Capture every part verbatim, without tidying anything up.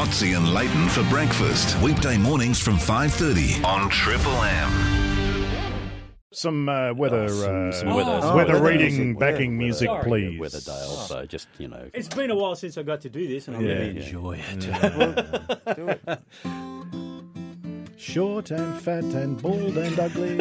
Potsy and Leighton for breakfast. Weekday mornings from five thirty on Triple M. Some uh, weather, Oh, some- uh, some weather- weather, oh, weather weather reading, music, backing weather- music, sorry, please. Weatherdale, so just, you know. It's been a while since I got to do this, and I Yeah, really yeah. enjoy it. Do it. Short and fat and bald and ugly.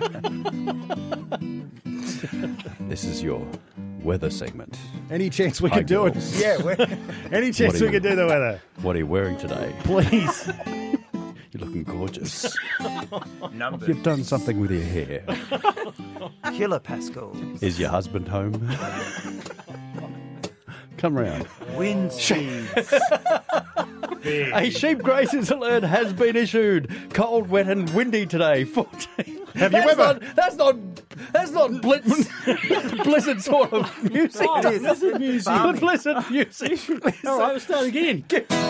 This is your weather segment. Any chance we Hi, could do it? girls. Yeah. we're- Any What chance are we you- could do the weather? What are you wearing today? Please. You're looking gorgeous. Numbers. You've done something with your hair. Kilopascals. Is your husband home? Come round. Wind speeds. A sheep grazers alert has been issued. Cold, wet, and windy today. fourteen. Have you that's ever- Not, that's not. That's not blitz, blizzard sort of music. Oh, It is. blizzard music. Balmy. Blizzard music. All right, we'll start again.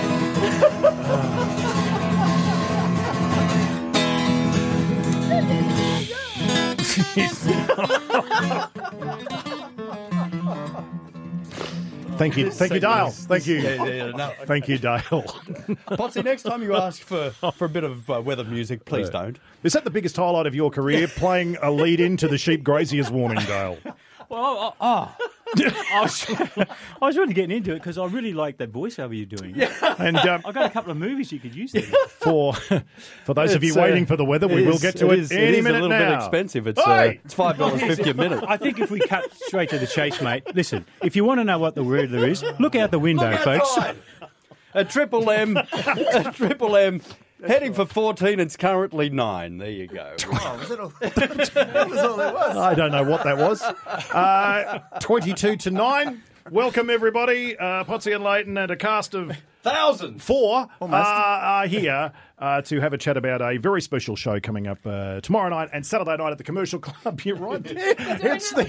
Thank you, thank you, Dale. Thank you, Yeah, yeah, no. thank you, Dale. Potsy, next time you ask for, for a bit of uh, weather music, please don't. Is that the biggest highlight of your career? Playing a lead into the sheep graziers warning, Dale. Well, oh, oh. I, was, I was really getting into it because I really like that voiceover you're doing. Yeah. And um, I've got a couple of movies you could use there. for for those of you It's, uh, waiting for the weather, we it will is- get to it, is- any it is minute a little now. bit expensive. It's Oi! uh, it's five dollars fifty a minute. I think if we cut straight to the chase, mate, listen, if you want to know what the weather is, look out the window, folks. A triple M, a triple M, heading for fourteen. It's currently nine. There you go. Oh, was it all, that was all it was. I don't know what that was. Uh, twenty-two to nine. Welcome, everybody. Uh, Potsy and Leighton and a cast of Thousand. four uh, are here uh, to have a chat about a very special show coming up uh, tomorrow night and Saturday night at the Commercial Club. You're right there. It's the...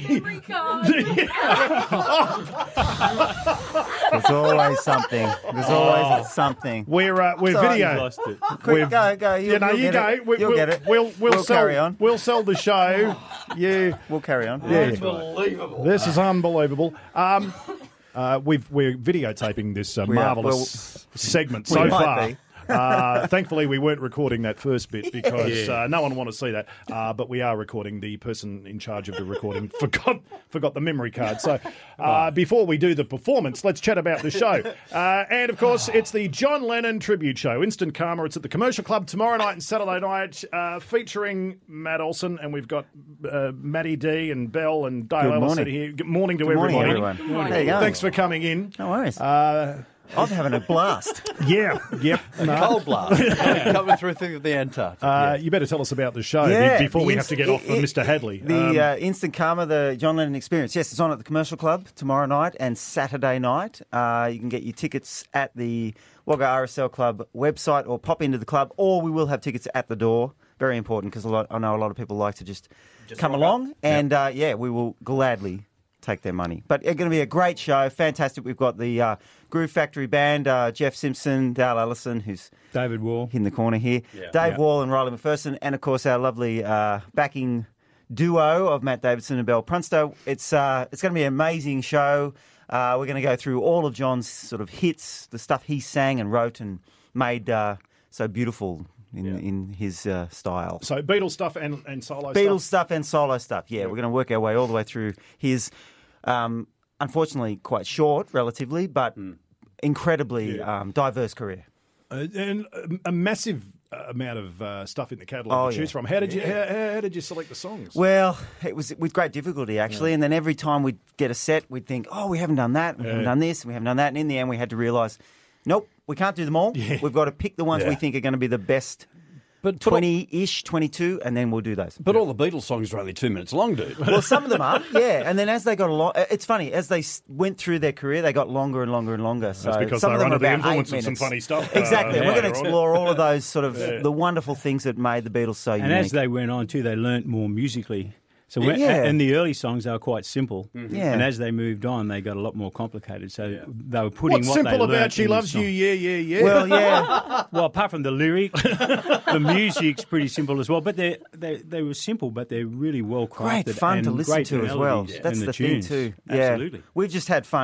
There's always something. There's always something. We're, uh, we're Sorry, video. You lost it. Quick, We've- go, go. You, You know, you'll you get go. It. We, You'll we'll, get it. We'll, we'll, We'll sell, carry on. We'll sell the show. You... We'll carry on. Yeah. Unbelievable. This is unbelievable. Um, uh, we've, we're videotaping this uh, We are. marvellous segment we so might far. be. Uh, thankfully, we weren't recording that first bit because Yeah. uh, no one wanted to see that. Uh, but we are recording. The person in charge of the recording forgot forgot the memory card. So uh, before we do the performance, let's chat about the show. Uh, and of course, it's the John Lennon tribute show, Instant Karma. It's at the Commercial Club tomorrow night and Saturday night, uh, featuring Matt Olson, and we've got uh, Matty D and Bell and Dale Good Ellis morning. here. Good morning to Good morning, everybody. everyone. There you go. Thanks for coming in. No worries. Uh, I'm having a blast. yeah, yep. No. Cold blast coming through through the Antarctic. Uh, You better tell us about the show Yeah, be- before the we inst- have to get off it- for it- Mister Hadley. The Um, uh, Instant Karma, the John Lennon Experience. Yes, it's on at the Commercial Club tomorrow night and Saturday night. Uh, you can get your tickets at the Wagga R S L Club website or pop into the club, or we will have tickets at the door. Very important because I know a lot of people like to just, come along. And uh, yeah, we will gladly take their money. But it's going to be a great show. Fantastic. We've got the uh, Groove Factory Band, uh, Jeff Simpson, Dale Ellison, who's David Wall. in the corner here, Dave Yeah. Wall and Riley McPherson, and of course our lovely uh, backing duo of Matt Davidson and Belle Prunstow. It's uh, it's going to be an amazing show. Uh, we're going to go through all of John's sort of hits, the stuff he sang and wrote and made uh, so beautiful in in his uh, style. so Beatles stuff and, and solo Beatles stuff. stuff and solo stuff. Yeah, we're going to work our way all the way through his, um, unfortunately, quite short, relatively, but incredibly um, diverse career. Uh, and a, a massive uh, amount of uh, stuff in the catalogue Oh, to yeah. choose from. How did you how, how, how did you select the songs? Well, it was with great difficulty, actually. And then every time we'd get a set, we'd think, oh, we haven't done that, we haven't Yeah. done this, we haven't done that. And in the end, we had to realise, nope, we can't do them all. Yeah. We've got to pick the ones Yeah. we think are going to be the best but, but, all, twenty-ish, twenty-two, and then we'll do those. but all the Beatles songs are only two minutes long, dude. Well, some of them are, yeah. And then as they got along, it's funny, as they s- went through their career, they got longer and longer and longer. So That's because some they of were them under are the about eight influence of some minutes. funny stuff. Exactly. uh, We're going to later on. explore all of those sort of the wonderful things that made the Beatles so And unique. as they went on too, they learnt more musically. So when, Yeah. and the early songs they were quite simple, Yeah. and as they moved on, they got a lot more complicated. So they were putting What's what simple they about learnt She in the Loves song. You? Yeah, yeah, yeah. well, yeah. Well, apart from the lyric, the music's pretty simple as well. But they they they were simple, but they're really well crafted. Great fun and to listen great to as well. melodies That's in the, thing tunes. too. Yeah. Absolutely. We've just had fun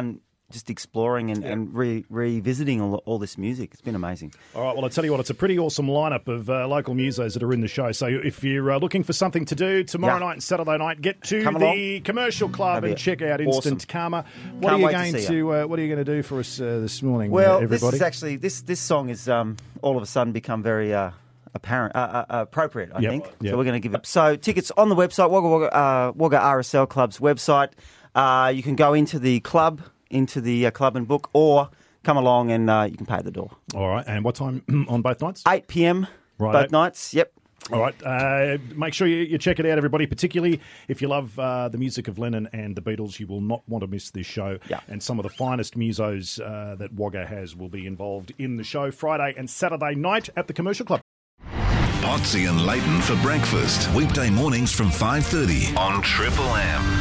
just exploring and, Yeah. and re- revisiting all, all this music. It's been amazing. All right, well, I'll tell you what, it's a pretty awesome lineup of uh, local musos that are in the show. So if you're uh, looking for something to do tomorrow Yeah. night and Saturday night, get to Come the along. Commercial Club That'd and be check out awesome. Instant Karma. What Can't are you wait to going see to, uh, What are you going to do for us uh, this morning, Well, uh, this everybody? is actually this this song is um, all of a sudden become very uh, apparent, uh, uh, appropriate. I Yep. think. Yep. So we're going to give it. So tickets on the website, Wagga Wagga, uh, Wagga R S L Club's website. Uh, you can go into the club, into the uh, club and book, or come along and uh, you can pay at the door. All right, and what time on both nights? eight p.m. Right. both nights. Yep. All right, uh, make sure you, you check it out, everybody, particularly if you love uh, the music of Lennon and the Beatles. You will not want to miss this show. Yeah. And some of the finest musos uh, that Wagga has will be involved in the show Friday and Saturday night at the Commercial Club. Potsy and Leighton for breakfast. Weekday mornings from five thirty on Triple M.